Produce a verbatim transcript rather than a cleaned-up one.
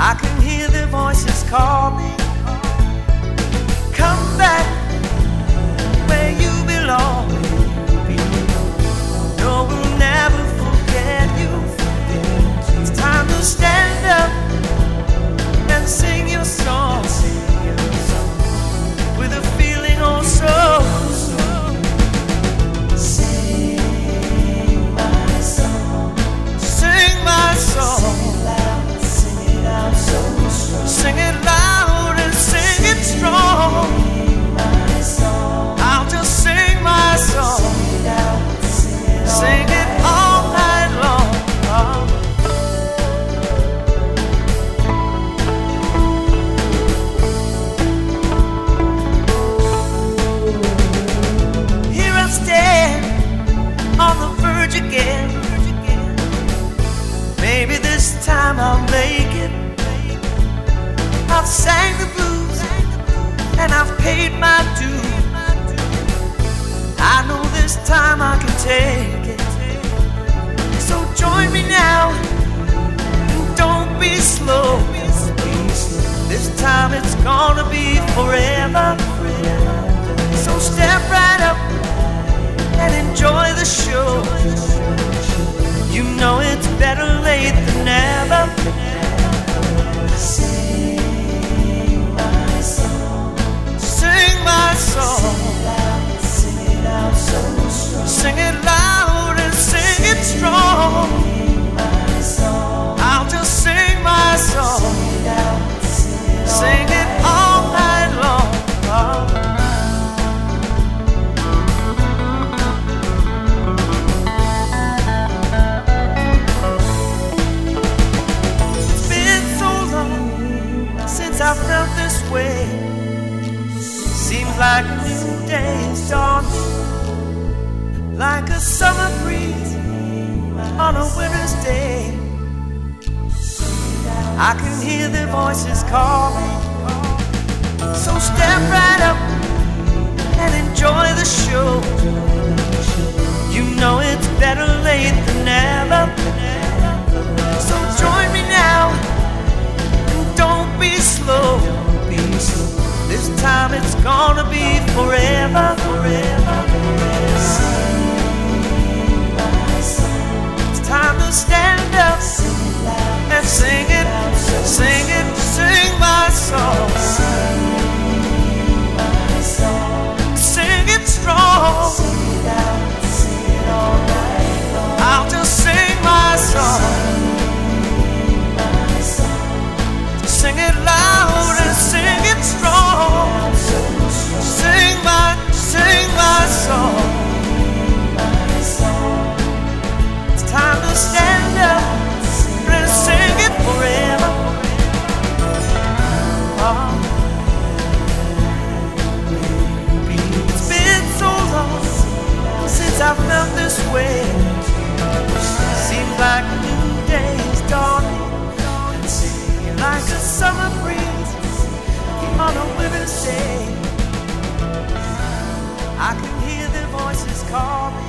I can hear their voices calling. Come back where you belong. No, we'll never forget you. It's time to stand up and sing your song with a feeling oh so. Sing my song. Sing my song. Sing it loud, sing it out so strong. Sing it loud and sing it strong. Sing my song. I'll just sing my song. Sing it out, sing it all, sing it all night long. Here I stand on the verge again. Maybe this time I'll make it. I've sang the blues and I've paid my due. I know this time I can take it. So join me now and don't be slow. This time it's gonna be forever. So step right up and enjoy the show. You know it's better late than never. Sing my song. Sing my song. Sing it loud, sing it out so strong. Sing it loud and sing it strong. Sing my song. I'll just sing my song. Sing it out, sing it all, sing it all night long. I felt this way. Seems like a new day is dawning, like a summer breeze on a winter's day. I can hear their voices calling. So step right up and enjoy the show. You know it's better late than never. So join me now. Don't be slow. This time it's gonna be forever, forever, forever. It's time to stand up and sing it, sing it, sing my song. Sing it strong. I'll just sing my song. Sing it loud and sing it strong. Sing my, sing my song. It's time to stand up and sing it forever. Oh. It's been so long since I felt this way. Seems like a new day is dawning, like a summer breeze on a winter's day. I can hear their voices calling.